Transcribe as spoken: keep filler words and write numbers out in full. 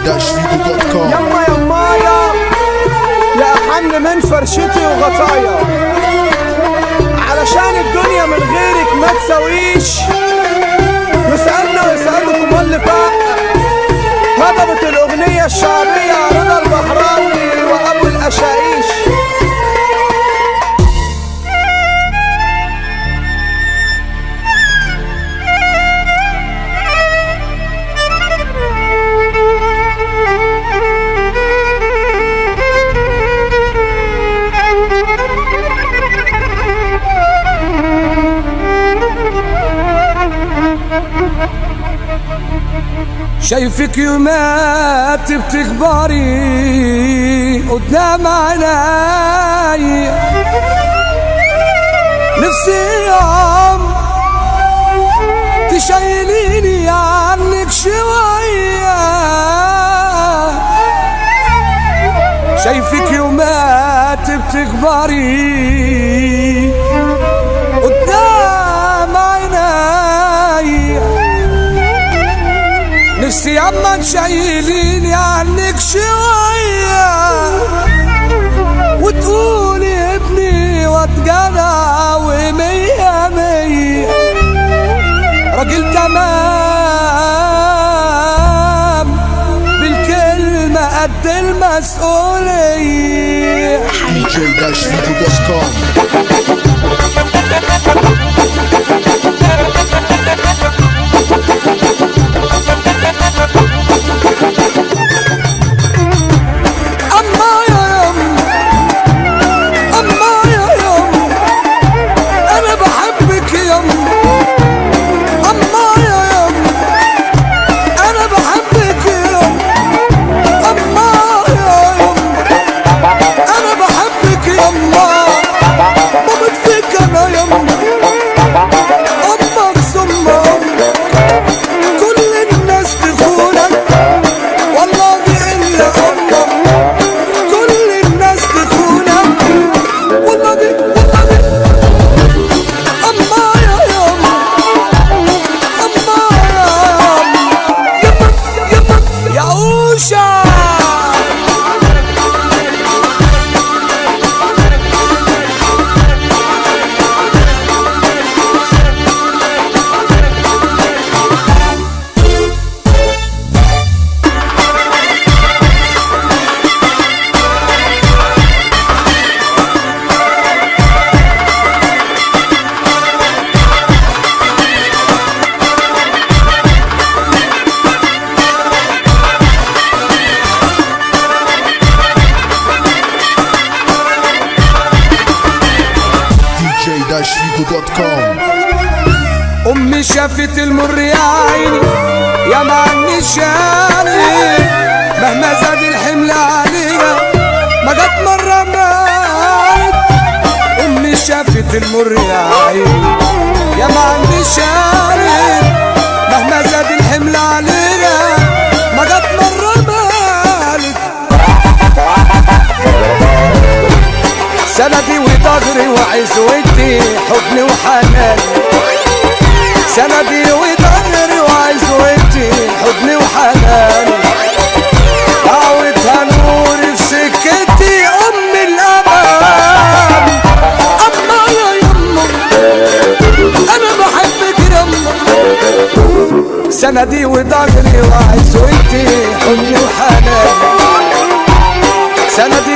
داش فيديو دوت كوم. يما يمايا يا أحن من فرشتي وغطايا، علشان الدنيا من غيرك ما تسويش. يسألنا ويسألكم اللقاء. هضبت الأغنية الشعبية رضا البحراوي وأبو الأشايش. شايفك يومات بتكبري قدام عيني، نفسي يوم تشيليني عنك شوية. شايفك يومات بتكبري قدام عيني، نفسي عما تشيليني عنك شوية وتقولي ابني واتجدع ومية مية، راجل تمام بالكلمة قد المسؤولية. دي جي داش فيديو دوت كوم. داش فيديو دوت كوم. أمي شافت المر يا عيني يا معني شاني، مهما زاد الحمل علينا ما جت مرة مالت. أمي شافت المر يا عيني يا معني شاني، مهما زاد الحمل علينا ما جت مرة مالت. سندي وضهري وعزوتي حضني وحنان، سندي وضهري وعزوتي حضني وحنان، دعوتها نور في سكتي أم الأمان. أما يا يما أنا بحبك يما، سندي وضهري وعزوتي حضني وحنان، سندي